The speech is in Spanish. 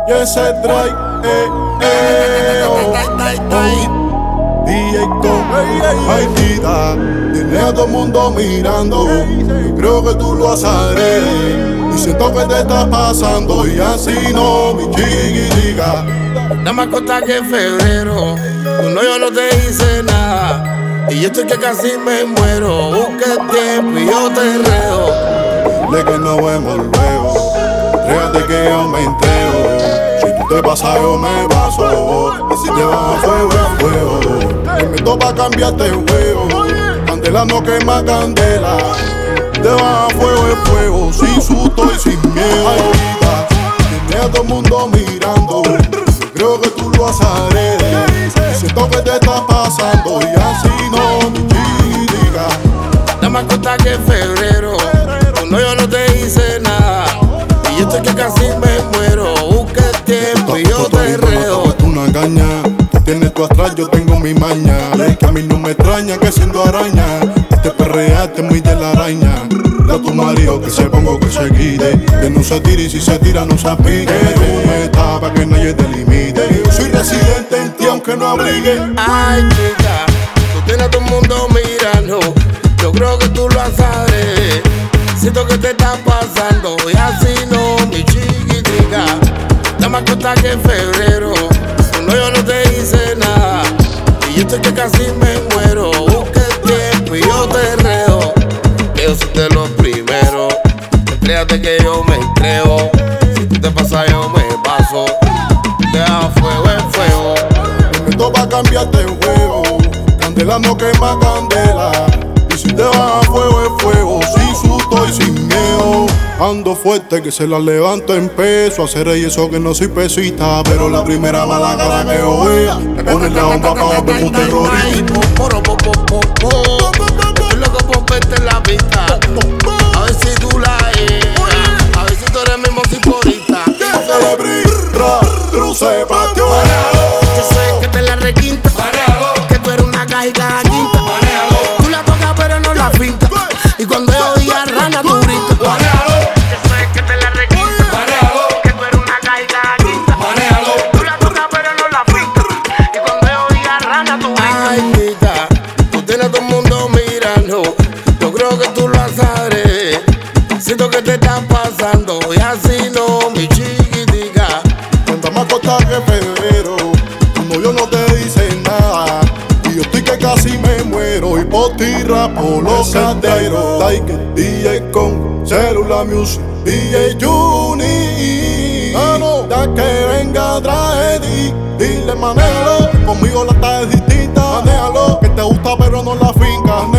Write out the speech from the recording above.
Y ese trae, DJ con Haitita, tiene a todo el mundo mirando. Yo creo que tú lo harás. Y siento que te está pasando. Y así no, mi chiquitica. Nada más corta que en febrero. Tu novio no te dice nada. Y yo estoy que casi me muero. Busca el tiempo y yo te enredo. De que nos vemos luego. Fíjate que yo me entrego. Si tú te pasas yo me paso. Y si te vas a fuego es fuego. Me meto pa' cambiarte el juego. Candela no quema candela. Te vas a fuego es fuego. Sin susto y sin miedo. Ay, vida, tiene a todo el mundo mirando. Creo que tú lo harás. Y siento que te está pasando. Y así no, mi chica. Nada más corta que en febrero. Tu novio no te dice nada. Y yo estoy que casi me muero. Busca el tiempo y yo te enredo. Tú una caña, tú tienes tu atrás, yo tengo mi maña. Es que a mí no me extraña que siendo araña. Te perreaste muy de la araña. Da a tu marido que se ponga que se quite. Que no se tire y si se tira no se aplique. Tú me estás pa' que nadie te limite. Yo soy residente en ti aunque no abrigue. Ay, chica, tú tienes a todo el mundo mirando. Yo creo que tú lo sabes. Siento que te está pasando y así no, mi chiquitica. Nada más corta que en febrero. Tu novio no te dice nada. Y yo estoy que casi me muero. Busca el tiempo y yo te enredo. Que yo soy de los primeros. Créate que yo me entrego. Si tú te pasas yo me paso. Te hago fuego en fuego. Me meto pa' cambiarte el juego. Candela no quema candela. Y si te vas a fuego es fuego. Sin susto y sin miedo. Ando fuerte que se la levanto en peso. Hacer y eso que no soy pesita. Pero la primera mala cara que yo vea. Me pone la bomba pa' volver un terrorista. Estoy loco por verte en la pista. A ver si tú la eres. A ver si tú eres mi musicorista. Cruce patio. Yo sé que te la requinta. Que tú eres una cajica quinta. Tú la tocas pero no la finta. Y cuando yo diga rana tú gritas. Yo sé que te la requinta. Que tú eres una cajica quinta. Tú la tocas pero no la finta. Y cuando yo diga rana tú gritas. Ay, quita, tú tienes a todo el mundo mirando. Yo creo que tú lo sabes. Siento que te está pasando y así no, mi chiquitica. Cuenta más corta que febrero. Tu novio no te dice nada. Y yo estoy que casi me muero. Y por ti rapo los cateros. Like DJ con Cellular Music. DJ Juni. Ya que venga trae di. Dile manéjalo. Conmigo la tarde es distinta. Manéjalo. Que te gusta pero no la finca.